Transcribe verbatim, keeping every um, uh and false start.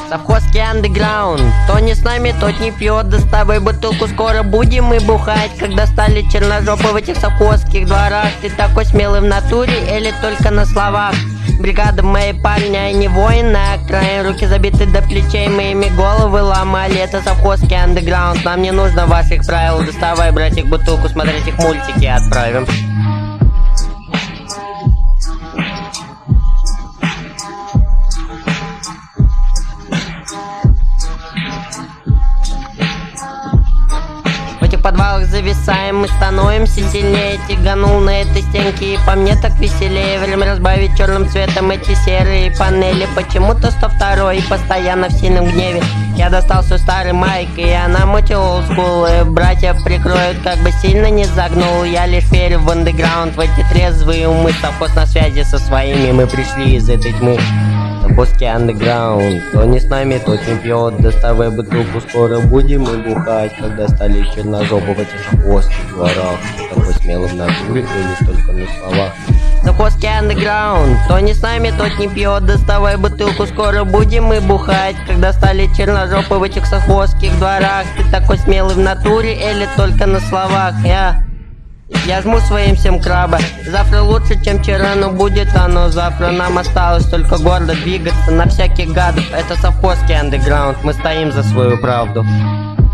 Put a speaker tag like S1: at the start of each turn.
S1: Совхозский андеграунд. Кто не с нами, тот не пьет. Доставай бутылку, скоро будем мы бухать. Когда стали черножопы в этих совхозских дворах. Ты такой смелый в натуре или только на словах? Бригада мои парни, они воины, окраин. Руки забиты до плечей, мы ими головы ломали. Это совхозский андеграунд, нам не нужно ваших правил. Доставай, братик, бутылку, смотреть их мультики отправим. В этих подвалах зависаем, мы становимся сильнее. Тяганул на этой стенке, и по мне так веселее. Время разбавить черным цветом эти серые панели. Почему-то сто второй и постоянно в сильном гневе. Я достал свой старый майк, и она мутил олдскул. Братья прикроют, как бы сильно не загнул. Я лишь верю в андеграунд, в эти трезвые умы. Совхоз на связи со своими, мы пришли из этой тьмы. Совхозский андеграунд. Кто не с нами, тот не пьет. Доставай бутылку, скоро будем мы бухать. Когда стали черножопы в этих совхозских дворах. Такой смелый в натуре или только на словах? Совхозский андеграунд. Кто не с нами, тот не пьет. Доставай бутылку, скоро будем мы бухать. Когда стали черножопы в этих совхозских дворах. Ты такой смелый в натуре или только на словах? Я... Я жму своим всем краба. Завтра лучше, чем вчера, но будет оно завтра. Нам осталось только гордо двигаться на всяких гадов. Это совхозский андеграунд, мы стоим за свою правду.